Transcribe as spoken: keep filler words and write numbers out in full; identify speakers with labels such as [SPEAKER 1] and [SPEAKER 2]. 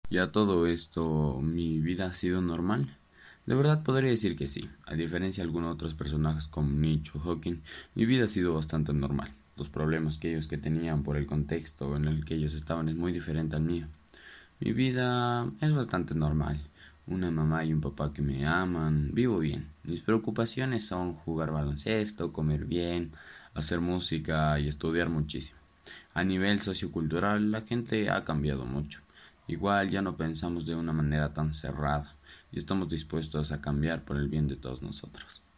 [SPEAKER 1] Y a todo esto, ¿mi vida ha sido normal? De verdad podría decir que sí. A diferencia de algunos otros personajes como Nietzsche o Hawking, mi vida ha sido bastante normal. Los problemas que ellos que tenían por el contexto en el que ellos estaban es muy diferente al mío. Mi vida es bastante normal. Una mamá y un papá que me aman, vivo bien. Mis preocupaciones son jugar baloncesto, comer bien, hacer música y estudiar muchísimo. A nivel sociocultural, la gente ha cambiado mucho. Igual ya no pensamos de una manera tan cerrada y estamos dispuestos a cambiar por el bien de todos nosotros.